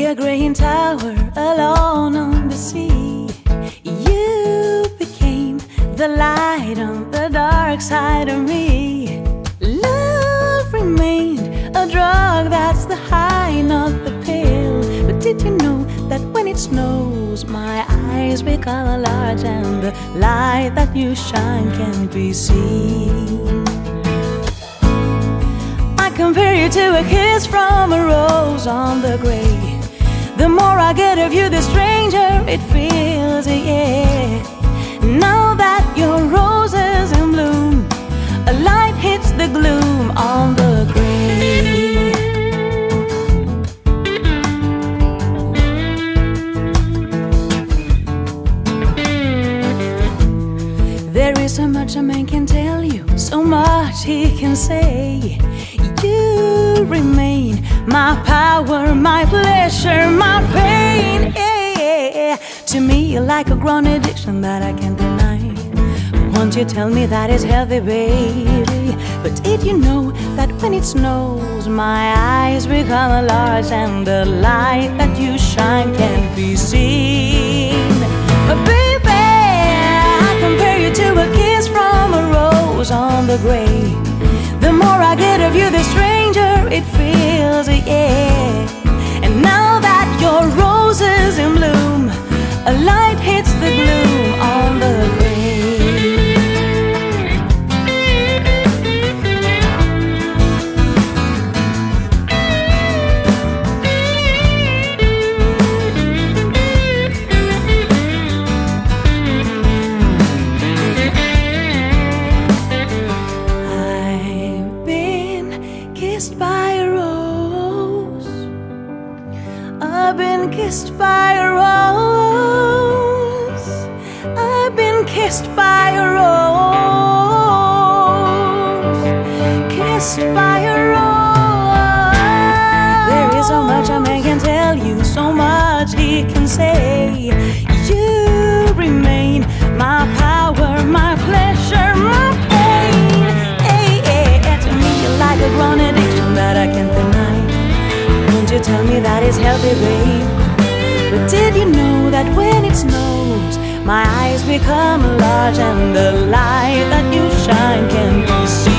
a graying tower alone on the sea. You became the light on the dark side of me. Love remained a drug, that's the high, not the pill. But did you know that when it snows, my eyes become large and the light that you shine can't be seen? I compare you to a kiss from a rose on the grave. The more I get of you, the stranger it feels, yeah. Now that your rose is in bloom, a light hits the gloom on the grave. There is so much a man can tell you, so much he can say. You remain my power, my pleasure, my pain, yeah. To me you're like a grown addiction that I can't deny. Won't you tell me that it's healthy, baby? But did you know that when it snows, my eyes become large and the light that you shine can't be seen? But baby, I compare you to a kiss from a rose on the grave. The more I get of you, the stranger it feels, yeah. And now that your rose is in bloom, a light hits the gloom on the grave. By a rose, I've been kissed by a rose, I've been kissed by a rose, kissed by a rose. There is so much a man can tell you, so much he can say. You remain my power, my pleasure, my pain, to me you're like a grown addiction that I can't deny. Won't you tell me that it's healthy, babe? But did you know that when it snows, my eyes become large and the light that you shine can be seen?